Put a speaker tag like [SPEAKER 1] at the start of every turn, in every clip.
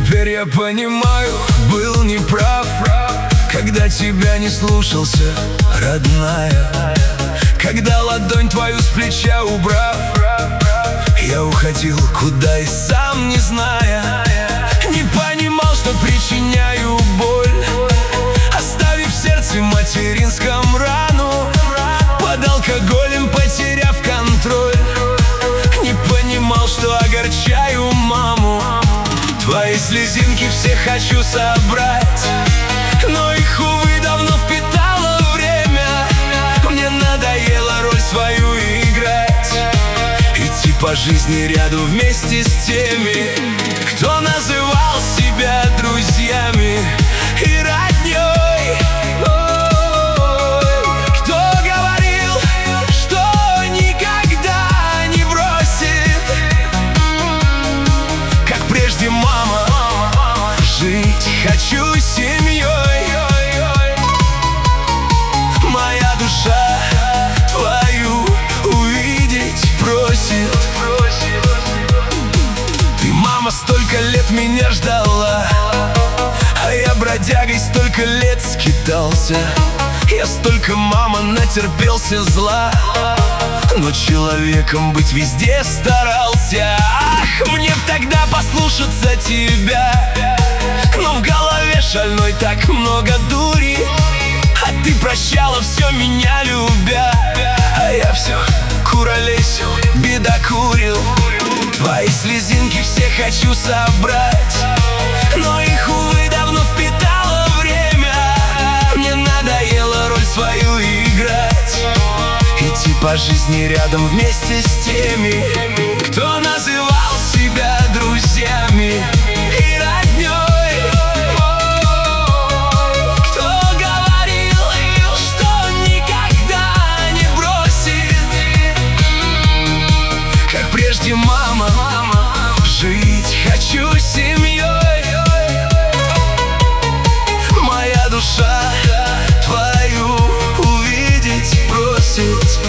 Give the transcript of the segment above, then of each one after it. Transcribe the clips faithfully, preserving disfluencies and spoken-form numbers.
[SPEAKER 1] Теперь я понимаю, был неправ, когда тебя не слушался, родная. Когда ладонь твою с плеча убрав, я уходил куда и сам не зная. Не понимал, что причиняю боль, оставив в сердце материнском рану, под алкоголем потеряв контроль. Не понимал, что огорчаю маму. Твои слезинки все хочу собрать, но их, увы, давно впитало время. Мне надоело роль свою играть, идти по жизни ряду вместе с теми, кто называл себя друзьями и роднёй. Кто говорил, что никогда не бросит, как прежде мама. Жить хочу семьей, моя душа твою увидеть просит. Ты, мама, столько лет меня ждала, а я бродягой столько лет скитался. Я столько, мама, натерпелся зла, но человеком быть везде старался. Ах, мне б тогда послушаться тебя, но в голове шальной так много дури. А ты прощала все, меня любя, а я все куролесил, бедокурил. Твои слезинки все хочу собрать, но их, увы, давно впитало время. Мне надоело роль свою играть, идти по жизни рядом вместе с теми, кто называл себя друзьями и роднёй. Прежде, мама, жить хочу семьей, моя душа твою увидеть просит.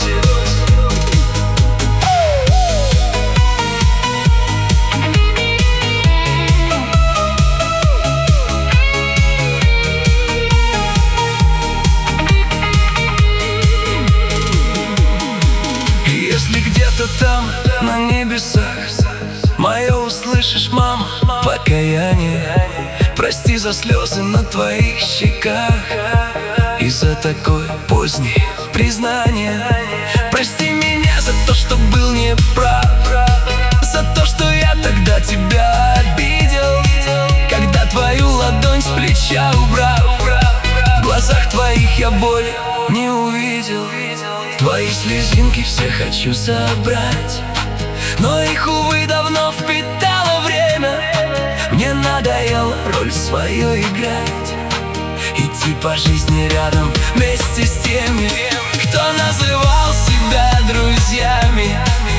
[SPEAKER 1] Если где-то там на небесах мое услышишь, мама, покаяние, прости за слезы на твоих щеках и за такое позднее признание. Прости меня за то, что был неправ, за то, что я тогда тебя обидел, когда твою ладонь с плеча убрал. В глазах твоих я боли не увидел. Твои слезинки все хочу собрать, но их, увы, давно впитало время. Мне надоело роль свою играть, идти по жизни рядом вместе с теми, кто называл себя друзьями